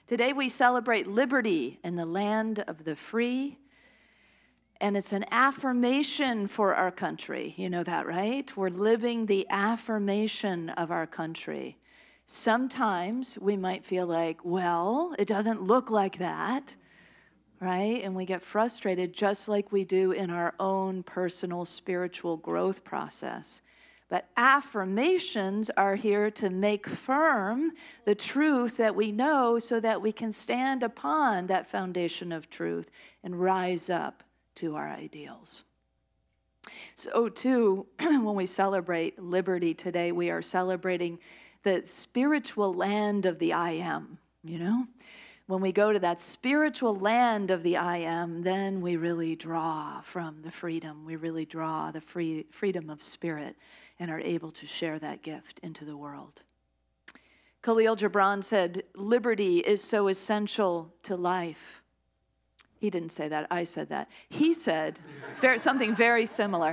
Today we celebrate liberty in the land of the free, and it's an affirmation for our country. You know that, right? We're living the affirmation of our country. Sometimes we might feel like, well, it doesn't look like that, right? And we get frustrated just like we do in our own personal spiritual growth process. But affirmations are here to make firm the truth that we know so that we can stand upon that foundation of truth and rise up to our ideals. So too, when we celebrate liberty today, we are celebrating the spiritual land of the I am, you know? When we go to that spiritual land of the I am, then we really draw from the freedom. We really draw the freedom of spirit and are able to share that gift into the world. Khalil Gibran said, liberty is so essential to life. He didn't say that, I said that. He said something very similar,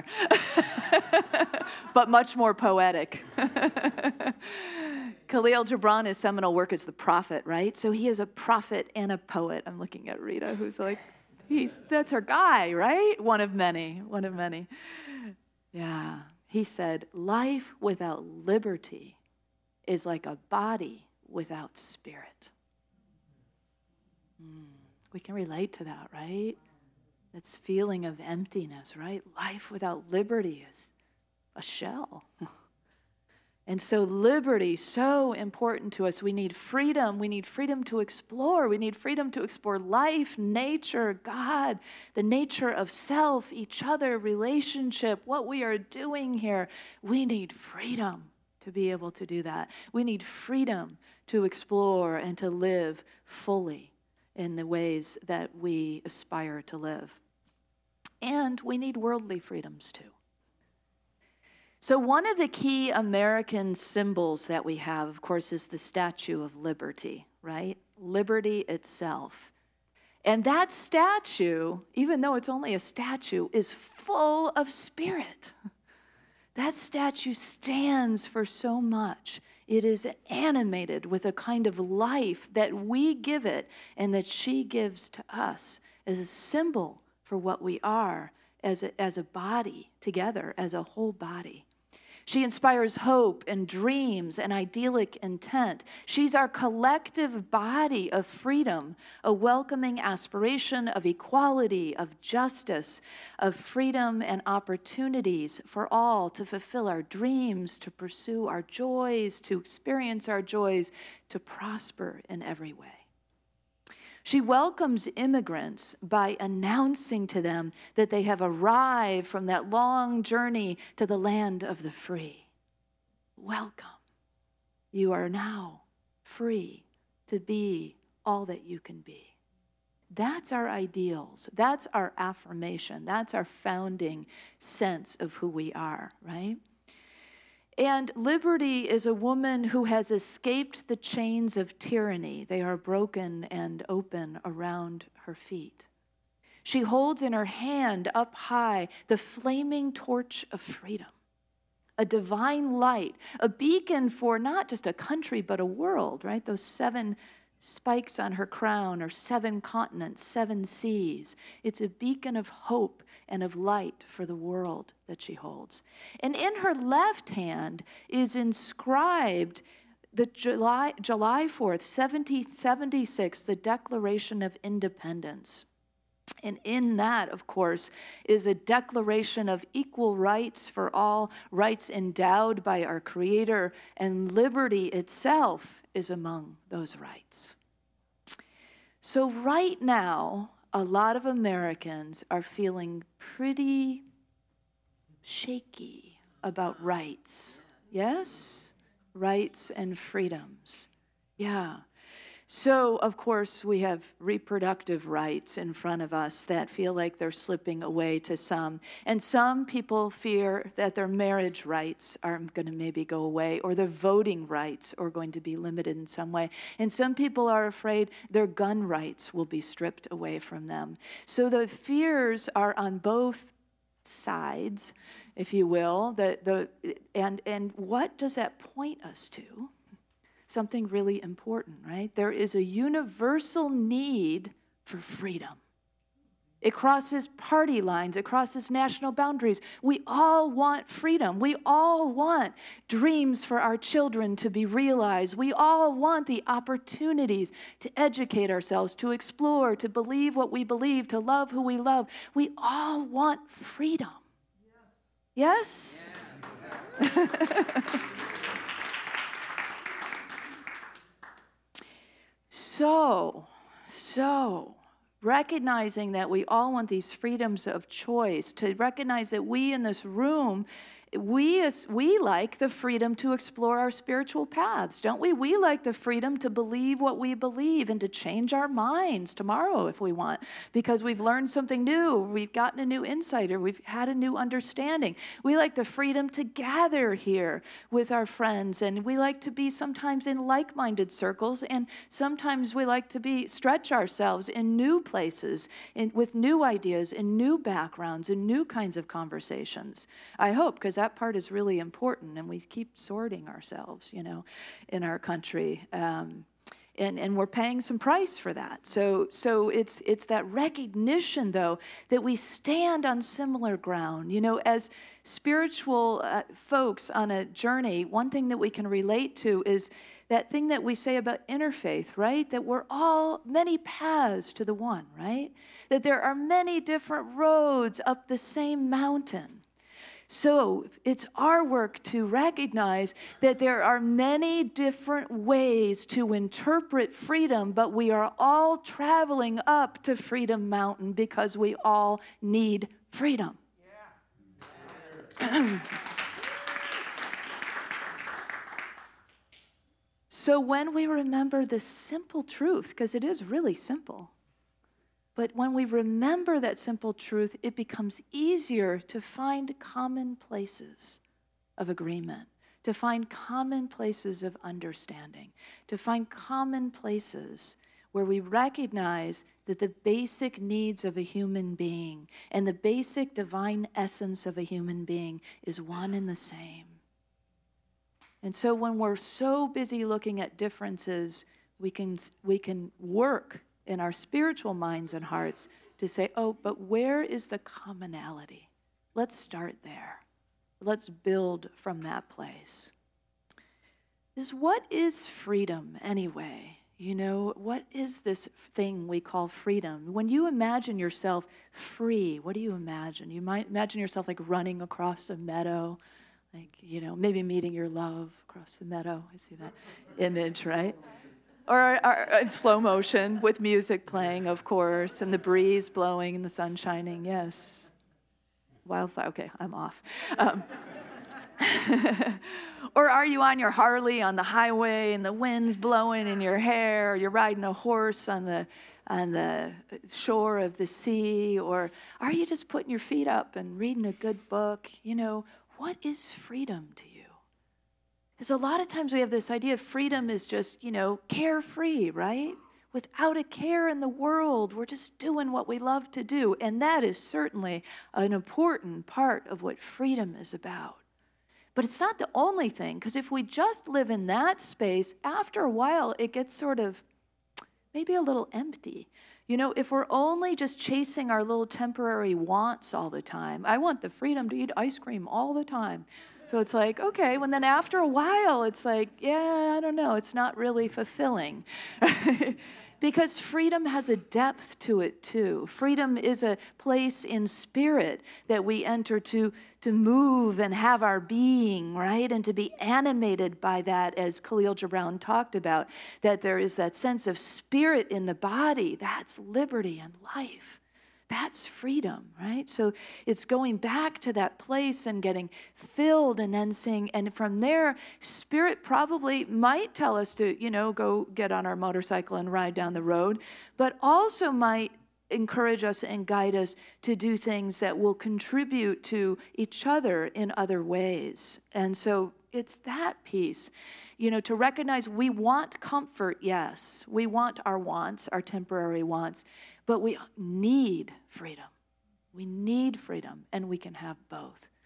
but much more poetic. Khalil Gibran, his seminal work is The Prophet, right? So he is a prophet and a poet. I'm looking at Rita, who's like, that's her guy, right? One of many. Yeah. He said, life without liberty is like a body without spirit. We can relate to that, right? This feeling of emptiness, right? Life without liberty is a shell. And so liberty, so important to us. We need freedom. We need freedom to explore. We need freedom to explore life, nature, God, the nature of self, each other, relationship, what we are doing here. We need freedom to be able to do that. We need freedom to explore and to live fully in the ways that we aspire to live. And we need worldly freedoms too. So one of the key American symbols that we have, of course, is the Statue of Liberty, right? Liberty itself. And that statue, even though it's only a statue, is full of spirit. That statue stands for so much. It is animated with a kind of life that we give it and that she gives to us as a symbol for what we are as a body together, as a whole body. She inspires hope and dreams and idyllic intent. She's our collective body of freedom, a welcoming aspiration of equality, of justice, of freedom and opportunities for all to fulfill our dreams, to pursue our joys, to experience our joys, to prosper in every way. She welcomes immigrants by announcing to them that they have arrived from that long journey to the land of the free. Welcome. You are now free to be all that you can be. That's our ideals. That's our affirmation. That's our founding sense of who we are, right? And liberty is a woman who has escaped the chains of tyranny. They are broken and open around her feet. She holds in her hand up high the flaming torch of freedom, a divine light, a beacon for not just a country but a world, right? Those 7 spikes on her crown are 7 continents, 7 seas. It's a beacon of hope and of light for the world that she holds. And in her left hand is inscribed the July 4th, 1776, the Declaration of Independence. And in that, of course, is a declaration of equal rights for all, rights endowed by our Creator, and liberty itself is among those rights. So right now, a lot of Americans are feeling pretty shaky about rights. Yes? Rights and freedoms. Yeah. So, of course, we have reproductive rights in front of us that feel like they're slipping away to some. And some people fear that their marriage rights are going to maybe go away, or their voting rights are going to be limited in some way. And some people are afraid their gun rights will be stripped away from them. So the fears are on both sides, if you will. And what does that point us to? something really important, right? There is a universal need for freedom. It crosses party lines. It crosses national boundaries. We all want freedom. We all want dreams for our children to be realized. We all want the opportunities to educate ourselves, to explore, to believe what we believe, to love who we love. We all want freedom. Yes? Yes? So, recognizing that we all want these freedoms of choice, to recognize that we in this room, we like the freedom to explore our spiritual paths, don't we? We like the freedom to believe what we believe and to change our minds tomorrow if we want, because we've learned something new, we've gotten a new insight, or we've had a new understanding. We like the freedom to gather here with our friends, and we like to be sometimes in like-minded circles, and sometimes we like to stretch ourselves in new places, with new ideas, in new backgrounds, and new kinds of conversations. I hope, because that part is really important, and we keep sorting ourselves, in our country. And we're paying some price for that. So it's that recognition, though, that we stand on similar ground. As spiritual folks on a journey, one thing that we can relate to is that thing that we say about interfaith, right? That we're all many paths to the one, right? That there are many different roads up the same mountain. So it's our work to recognize that there are many different ways to interpret freedom, but we are all traveling up to Freedom Mountain because we all need freedom. Yeah. So when we remember this simple truth, because it is really simple, but when we remember that simple truth, it becomes easier to find common places of agreement, to find common places of understanding, to find common places where we recognize that the basic needs of a human being and the basic divine essence of a human being is one and the same. And so when we're so busy looking at differences, we can work in our spiritual minds and hearts to say, oh, but where is the commonality? Let's start there. Let's build from that place. What is freedom anyway? What is this thing we call freedom? When you imagine yourself free, what do you imagine? You might imagine yourself like running across a meadow, maybe meeting your love across the meadow. I see that image, right? Or in slow motion with music playing, of course, and the breeze blowing and the sun shining. Yes. Wildfire. Okay, I'm off. Or are you on your Harley on the highway and the wind's blowing in your hair? Or you're riding a horse on the shore of the sea? Or are you just putting your feet up and reading a good book? What is freedom to you? Because a lot of times we have this idea of freedom is just, carefree, right? Without a care in the world, we're just doing what we love to do. And that is certainly an important part of what freedom is about. But it's not the only thing, because if we just live in that space, after a while, it gets sort of maybe a little empty. If we're only just chasing our little temporary wants all the time, I want the freedom to eat ice cream all the time. So it's like, okay, then after a while, it's like, yeah, I don't know, it's not really fulfilling. Because freedom has a depth to it too. Freedom is a place in spirit that we enter to move and have our being, right? And to be animated by that, as Khalil Gibran talked about, that there is that sense of spirit in the body. That's liberty and life. That's freedom, right? So it's going back to that place and getting filled and then seeing, and from there, Spirit probably might tell us to, go get on our motorcycle and ride down the road, but also might encourage us and guide us to do things that will contribute to each other in other ways. And so it's that piece, to recognize we want comfort, yes. We want our wants, our temporary wants, but we need freedom. We need freedom, and we can have both.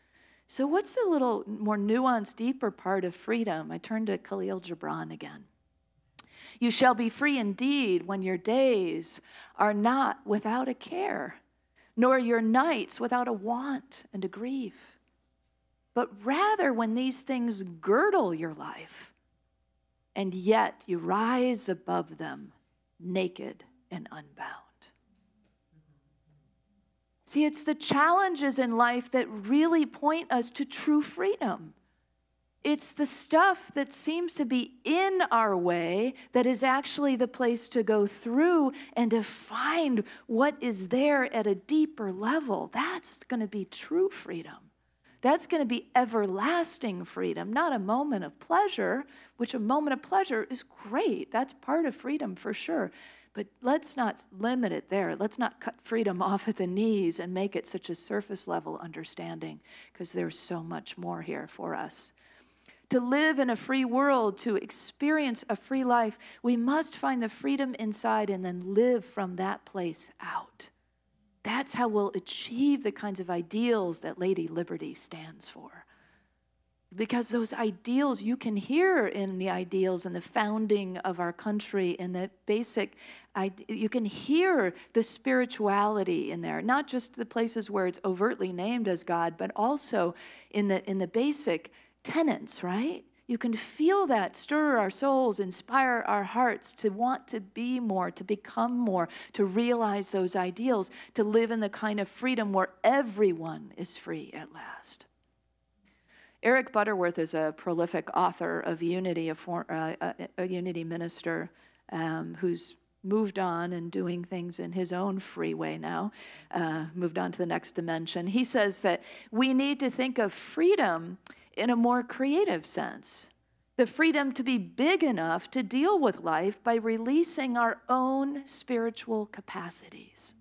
So what's the little more nuanced, deeper part of freedom? I turn to Khalil Gibran again. You shall be free indeed when your days are not without a care, nor your nights without a want and a grief, but rather when these things girdle your life, and yet you rise above them naked and unbound. See, it's the challenges in life that really point us to true freedom. It's the stuff that seems to be in our way that is actually the place to go through and to find what is there at a deeper level. That's going to be true freedom. That's going to be everlasting freedom, not a moment of pleasure, which a moment of pleasure is great. That's part of freedom for sure. But let's not limit it there. Let's not cut freedom off at the knees and make it such a surface level understanding, because there's so much more here for us. To live in a free world, to experience a free life, we must find the freedom inside and then live from that place out. That's how we'll achieve the kinds of ideals that Lady Liberty stands for. Because those ideals, you can hear in the ideals and the founding of our country and the basic, you can hear the spirituality in there, not just the places where it's overtly named as God, but also in the basic tenets, right? You can feel that stir our souls, inspire our hearts to want to be more, to become more, to realize those ideals, to live in the kind of freedom where everyone is free at last. Eric Butterworth is a prolific author of Unity, a Unity minister who's moved on and doing things in his own free way now, moved on to the next dimension. He says that we need to think of freedom in a more creative sense. The freedom to be big enough to deal with life by releasing our own spiritual capacities.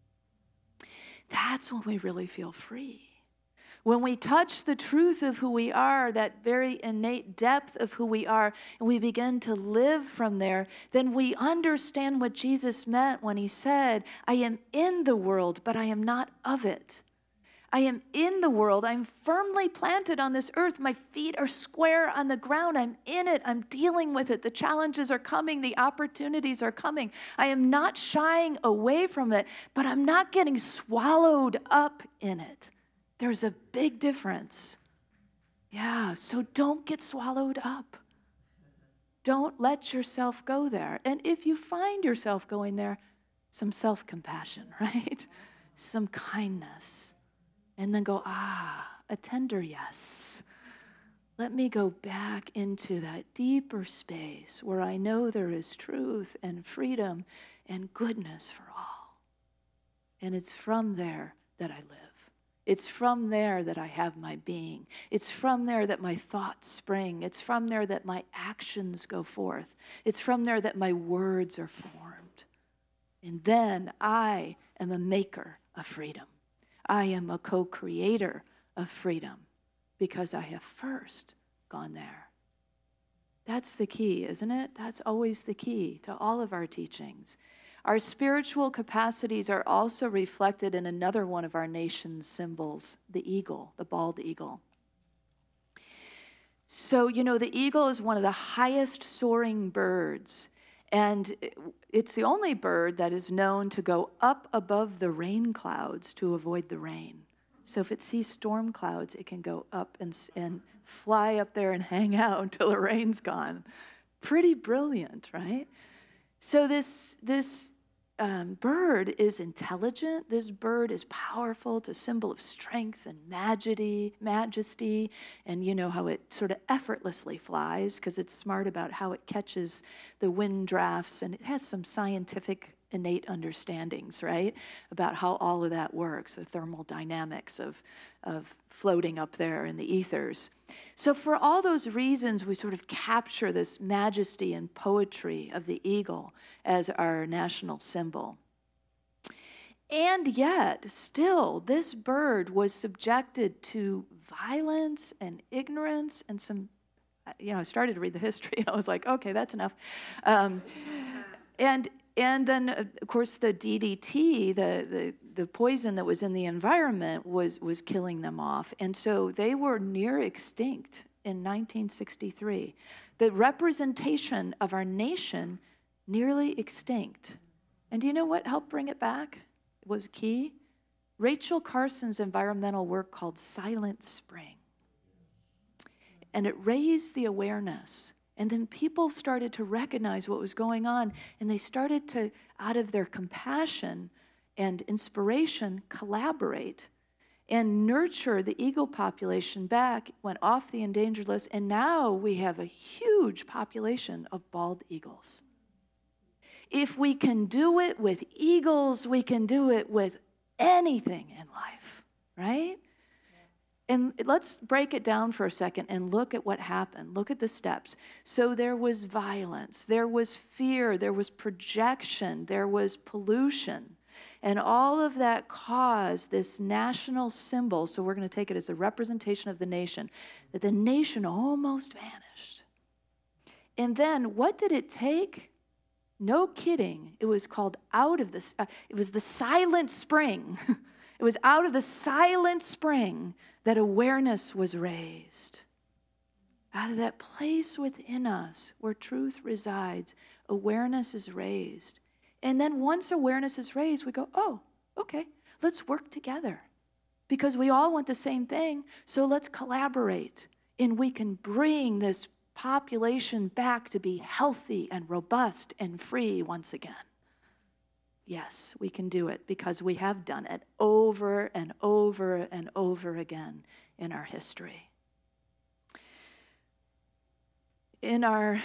That's when we really feel free. When we touch the truth of who we are, that very innate depth of who we are, and we begin to live from there, then we understand what Jesus meant when he said, I am in the world, but I am not of it. I am in the world. I'm firmly planted on this earth. My feet are square on the ground. I'm in it. I'm dealing with it. The challenges are coming. The opportunities are coming. I am not shying away from it, but I'm not getting swallowed up in it. There's a big difference. Yeah, so don't get swallowed up. Don't let yourself go there. And if you find yourself going there, some self-compassion, right? Some kindness. And then go, a tender yes. Let me go back into that deeper space where I know there is truth and freedom and goodness for all. And it's from there that I live. It's from there that I have my being. It's from there that my thoughts spring. It's from there that my actions go forth. It's from there that my words are formed. And then I am a maker of freedom. I am a co-creator of freedom because I have first gone there. That's the key, isn't it? That's always the key to all of our teachings. Our spiritual capacities are also reflected in another one of our nation's symbols, the eagle, the bald eagle. So, the eagle is one of the highest soaring birds, and it's the only bird that is known to go up above the rain clouds to avoid the rain. So if it sees storm clouds, it can go up and fly up there and hang out until the rain's gone. Pretty brilliant, right? So this bird is intelligent. This bird is powerful. It's a symbol of strength and majesty. And you know how it sort of effortlessly flies because it's smart about how it catches the wind drafts. And it has some scientific innate understandings, right, about how all of that works, the thermal dynamics of floating up there in the ethers. So for all those reasons, we sort of capture this majesty and poetry of the eagle as our national symbol. And yet, still, this bird was subjected to violence and ignorance and some, I started to read the history and I was like, okay, that's enough. And And then, of course, the DDT, the poison that was in the environment was killing them off. And so they were near extinct in 1963. The representation of our nation nearly extinct. And do you know what helped bring it back? It was key. Rachel Carson's environmental work called Silent Spring. And it raised the awareness. And then people started to recognize what was going on, and they started to, out of their compassion and inspiration, collaborate and nurture the eagle population back, went off the endangered list, and now we have a huge population of bald eagles. If we can do it with eagles, we can do it with anything in life, right? And let's break it down for a second and look at what happened. Look at the steps. So there was violence, there was fear, there was projection, there was pollution. And all of that caused this national symbol, so we're going to take it as a representation of the nation, that the nation almost vanished. And then what did it take? No kidding. It was called out of this, it was the silent spring. It was out of the silent spring that awareness was raised. Out of that place within us where truth resides, awareness is raised. And then once awareness is raised, we go, oh, okay, let's work together. Because we all want the same thing, so let's collaborate. And we can bring this population back to be healthy and robust and free once again. Yes, we can do it because we have done it over and over and over again in our history. In our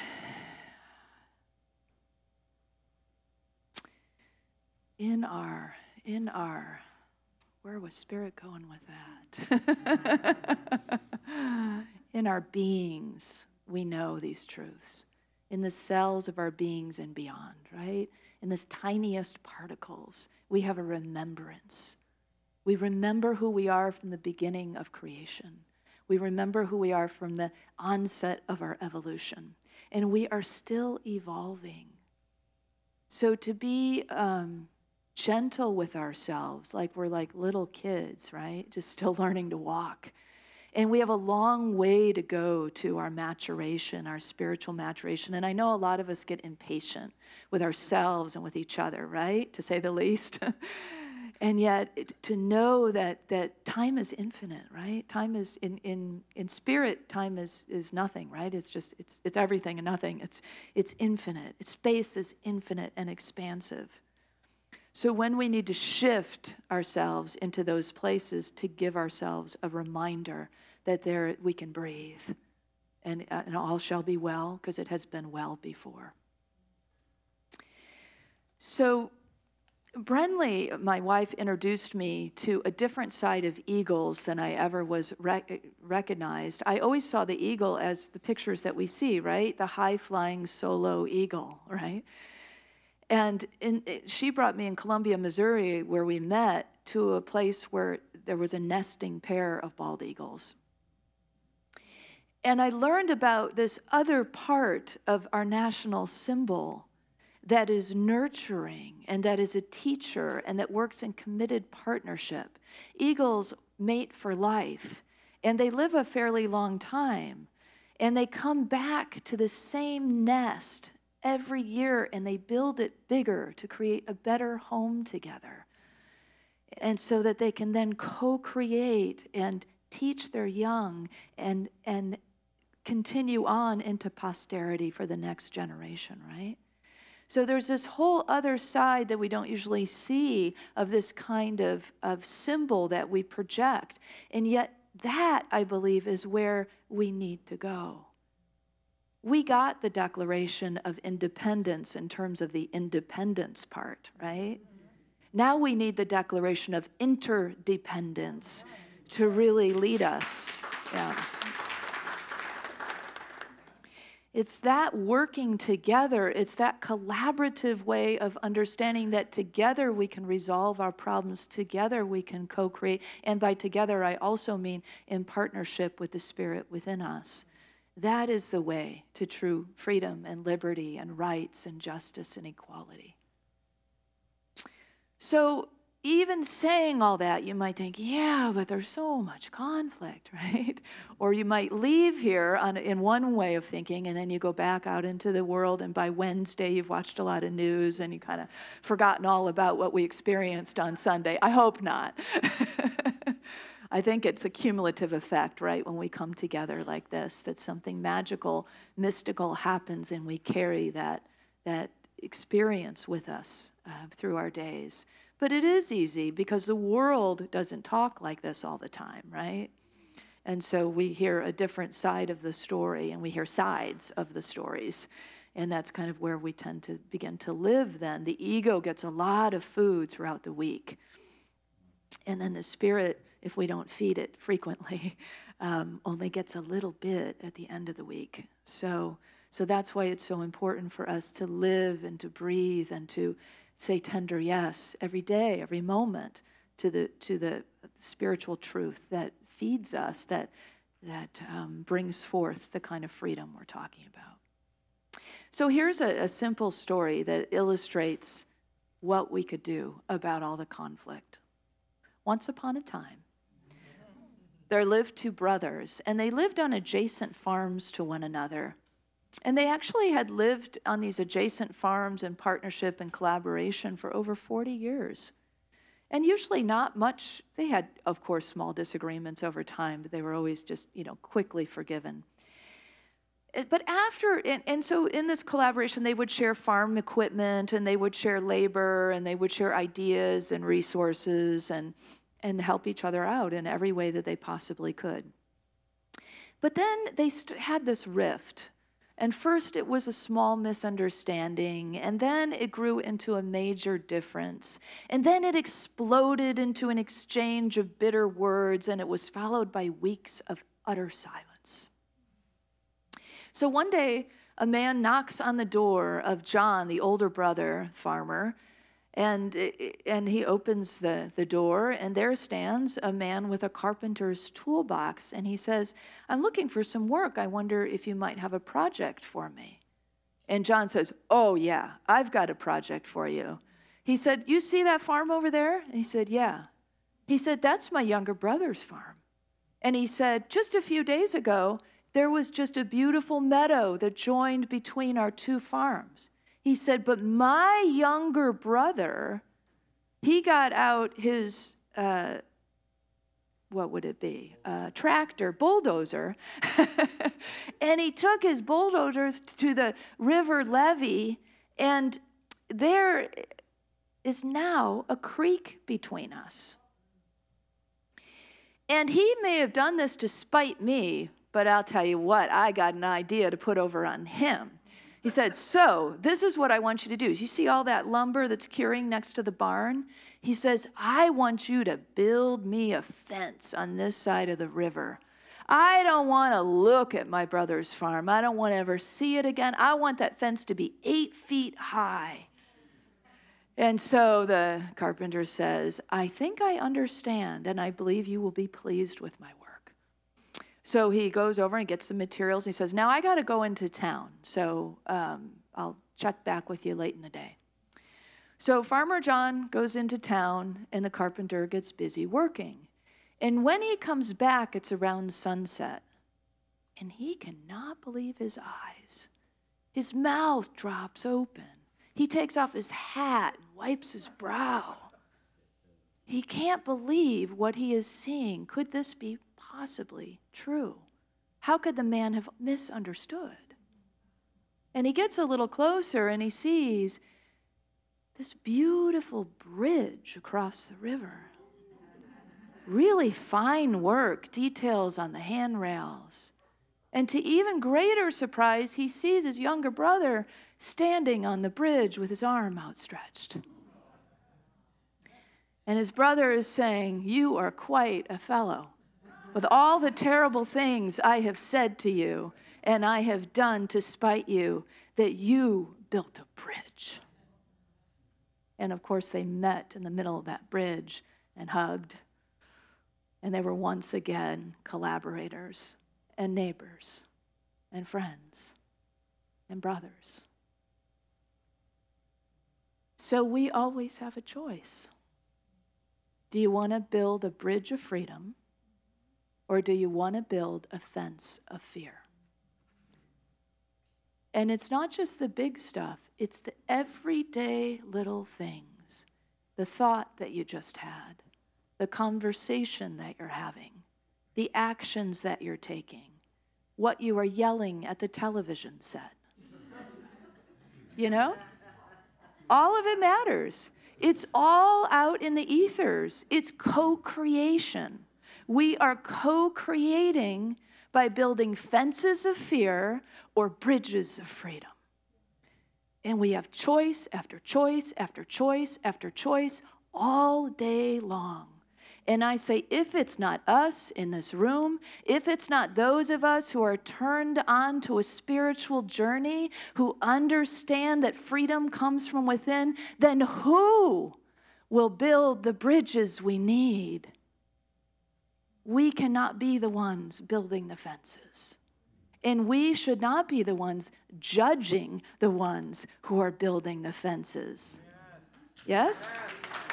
where was Spirit going with that? In our beings, we know these truths. In the cells of our beings and beyond, right? In the tiniest particles, we have a remembrance. We remember who we are from the beginning of creation. We remember who we are from the onset of our evolution. And we are still evolving. So to be gentle with ourselves, like we're like little kids, right? Just still learning to walk. And we have a long way to go to our maturation, our spiritual maturation. And I know a lot of us get impatient with ourselves and with each other, right? To say the least. And yet, to know that time is infinite, right? Time is, in spirit, time is nothing, right? It's just, it's everything and nothing. It's infinite. Space is infinite and expansive. So when we need to shift ourselves into those places to give ourselves a reminder that there we can breathe and all shall be well because it has been well before. So Brenly, my wife, introduced me to a different side of eagles than I ever was recognized. I always saw the eagle as the pictures that we see, right? The high-flying solo eagle, right? And she brought me in Columbia, Missouri, where we met, to a place where there was a nesting pair of bald eagles. And I learned about this other part of our national symbol that is nurturing and that is a teacher and that works in committed partnership. Eagles mate for life, and they live a fairly long time. And they come back to the same nest every year, and they build it bigger to create a better home together. And so that they can then co-create and teach their young and continue on into posterity for the next generation, right? So there's this whole other side that we don't usually see of this kind of symbol that we project. And yet that, I believe, is where we need to go. We got the Declaration of Independence in terms of the independence part, right? Now we need the Declaration of Interdependence to really lead us. Yeah. It's that working together, it's that collaborative way of understanding that together we can resolve our problems, together we can co-create, and by together I also mean in partnership with the Spirit within us. That is the way to true freedom and liberty and rights and justice and equality. So even saying all that, you might think, yeah, but there's so much conflict, right? Or you might leave here in one way of thinking, and then you go back out into the world, and by Wednesday, you've watched a lot of news, and you kind of forgotten all about what we experienced on Sunday. I hope not. I think it's a cumulative effect, right? When we come together like this, that something magical, mystical happens, and we carry that experience with us through our days. But it is easy because the world doesn't talk like this all the time, right? And so we hear a different side of the story, and we hear sides of the stories. And that's kind of where we tend to begin to live then. The ego gets a lot of food throughout the week. And then the spirit, if we don't feed it frequently, only gets a little bit at the end of the week. So that's why it's so important for us to live and to breathe and to say tender yes every day, every moment to the spiritual truth that feeds us, that brings forth the kind of freedom we're talking about. So here's a simple story that illustrates what we could do about all the conflict. Once upon a time, there lived two brothers, and they lived on adjacent farms to one another. And they actually had lived on these adjacent farms in partnership and collaboration for over 40 years. And usually not much. They had, of course, small disagreements over time, but they were always just, quickly forgiven. But so in this collaboration, they would share farm equipment, and they would share labor, and they would share ideas and resources and help each other out in every way that they possibly could. But then they had this rift. And first it was a small misunderstanding, and then it grew into a major difference. And then it exploded into an exchange of bitter words, and it was followed by weeks of utter silence. So one day, a man knocks on the door of John, the older brother farmer, and he opens the door, and there stands a man with a carpenter's toolbox, and he says, "I'm looking for some work. I wonder if you might have a project for me." And John says, "Oh yeah, I've got a project for you." He said, "You see that farm over there?" And he said, "Yeah." He said, "That's my younger brother's farm." And he said, "Just a few days ago, there was just a beautiful meadow that joined between our two farms." He said, "But my younger brother, he got out his, what would it be? Tractor, bulldozer, and he took his bulldozers to the river levee, and there is now a creek between us. And he may have done this to spite me, but I'll tell you what, I got an idea to put over on him." He said, "So this is what I want you to do. You see all that lumber that's curing next to the barn?" He says, "I want you to build me a fence on this side of the river. I don't want to look at my brother's farm. I don't want to ever see it again. I want that fence to be 8 feet high." And so the carpenter says, "I think I understand, and I believe you will be pleased with my work." So he goes over and gets the materials. He says, "Now I got to go into town, so I'll check back with you late in the day." So Farmer John goes into town, and the carpenter gets busy working. And when he comes back, it's around sunset. And he cannot believe his eyes. His mouth drops open. He takes off his hat and wipes his brow. He can't believe what he is seeing. Could this be possibly true? How could the man have misunderstood? And he gets a little closer, and he sees this beautiful bridge across the river. Really fine work, details on the handrails. And to even greater surprise, he sees his younger brother standing on the bridge with his arm outstretched. And his brother is saying, "You are quite a fellow. With all the terrible things I have said to you and I have done to spite you, that you built a bridge." And of course, they met in the middle of that bridge and hugged. And they were once again collaborators and neighbors and friends and brothers. So we always have a choice. Do you want to build a bridge of freedom, or do you want to build a fence of fear? And it's not just the big stuff, it's the everyday little things. The thought that you just had, the conversation that you're having, the actions that you're taking, what you are yelling at the television set. You know? All of it matters. It's all out in the ethers. It's co-creation. We are co-creating by building fences of fear or bridges of freedom. And we have choice after choice after choice after choice all day long. And I say, if it's not us in this room, if it's not those of us who are turned on to a spiritual journey, who understand that freedom comes from within, then who will build the bridges we need? We cannot be the ones building the fences. And we should not be the ones judging the ones who are building the fences. Yes?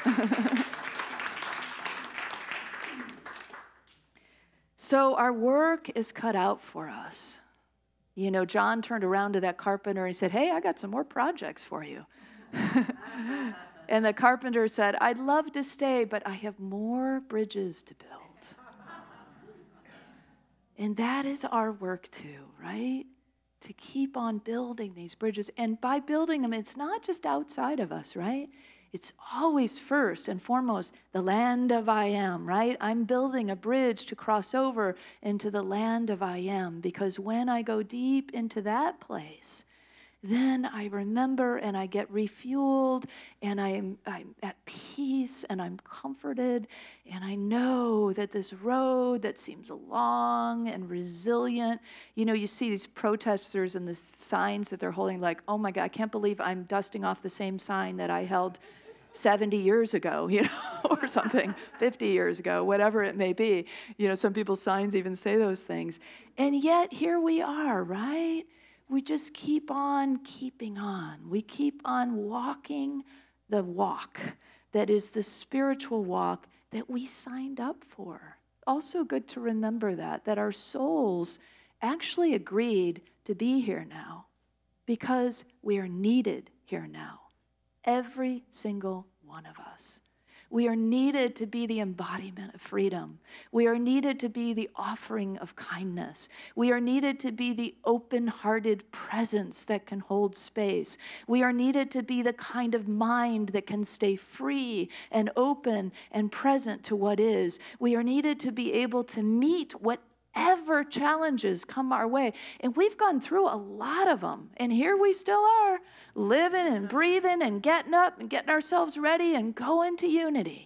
So our work is cut out for us. You know, John turned around to that carpenter and he said, "Hey, I got some more projects for you." And the carpenter said, "I'd love to stay, but I have more bridges to build." And that is our work too, right? To keep on building these bridges. And by building them, it's not just outside of us, right? It's always first and foremost the land of I am, right? I'm building a bridge to cross over into the land of I am, because when I go deep into that place, then I remember and I get refueled and I'm at peace and I'm comforted, and I know that this road that seems long and resilient, you know, you see these protesters and the signs that they're holding like, oh my God, I can't believe I'm dusting off the same sign that I held 70 years ago, you know, or something, 50 years ago, whatever it may be. You know, some people's signs even say those things. And yet here we are, right? We just keep on keeping on. We keep on walking the walk that is the spiritual walk that we signed up for. Also good to remember that our souls actually agreed to be here now because we are needed here now. Every single one of us. We are needed to be the embodiment of freedom. We are needed to be the offering of kindness. We are needed to be the open-hearted presence that can hold space. We are needed to be the kind of mind that can stay free and open and present to what is. We are needed to be able to meet whatever challenges come our way. And we've gone through a lot of them. And here we still are, living and breathing and getting up and getting ourselves ready and going to unity.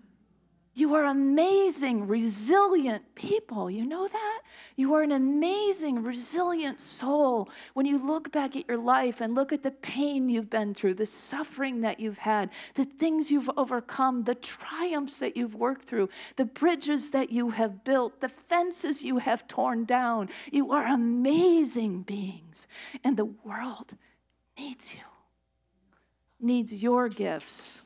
You are amazing, resilient people. You know that? You are an amazing, resilient soul. When you look back at your life and look at the pain you've been through, the suffering that you've had, the things you've overcome, the triumphs that you've worked through, the bridges that you have built, the fences you have torn down, you are amazing beings. And the world needs you, needs your gifts.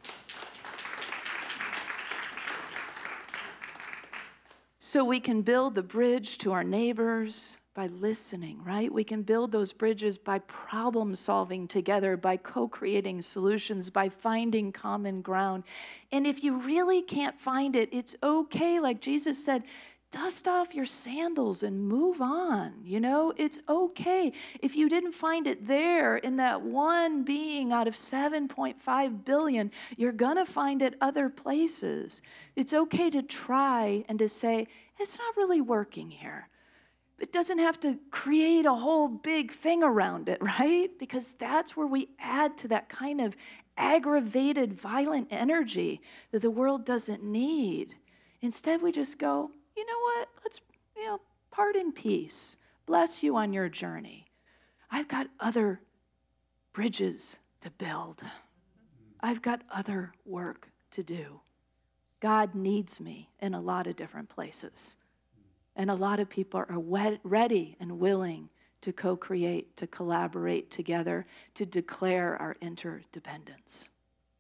So we can build the bridge to our neighbors by listening, right? We can build those bridges by problem solving together, by co-creating solutions, by finding common ground. And if you really can't find it, it's okay. Like Jesus said, dust off your sandals and move on. You know, it's okay. If you didn't find it there in that one being out of 7.5 billion, you're going to find it other places. It's okay to try and to say, it's not really working here. It doesn't have to create a whole big thing around it, right? Because that's where we add to that kind of aggravated, violent energy that the world doesn't need. Instead, we just go, you know what? Let's, part in peace. Bless you on your journey. I've got other bridges to build. I've got other work to do. God needs me in a lot of different places. And a lot of people are ready and willing to co-create, to collaborate together, to declare our interdependence.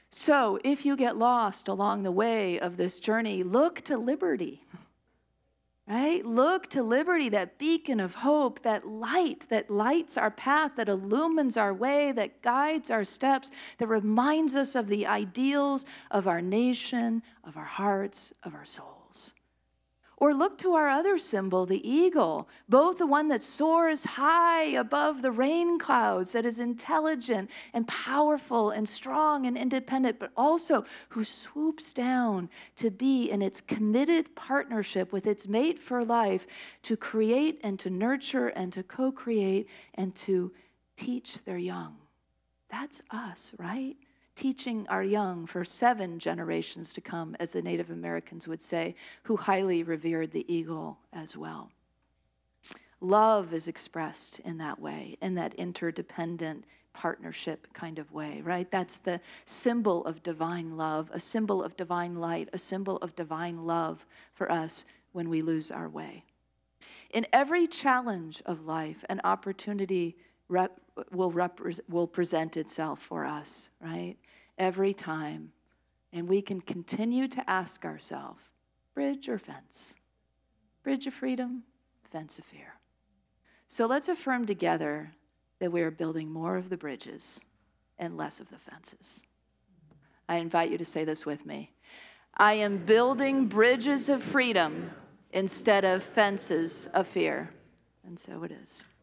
So if you get lost along the way of this journey, look to liberty. Right? Look to liberty, that beacon of hope, that light that lights our path, that illumines our way, that guides our steps, that reminds us of the ideals of our nation, of our hearts, of our souls. Or look to our other symbol, the eagle, both the one that soars high above the rain clouds, that is intelligent and powerful and strong and independent, but also who swoops down to be in its committed partnership with its mate for life to create and to nurture and to co-create and to teach their young. That's us, right? Teaching our young for 7 generations to come, as the Native Americans would say, who highly revered the eagle as well. Love is expressed in that way, in that interdependent partnership kind of way, right? That's the symbol of divine love, a symbol of divine light, a symbol of divine love for us when we lose our way. In every challenge of life, an opportunity will present itself for us, right? Every time. And we can continue to ask ourselves, bridge or fence? Bridge of freedom, fence of fear. So let's affirm together that we are building more of the bridges and less of the fences. I invite you to say this with me. I am building bridges of freedom instead of fences of fear. And so it is.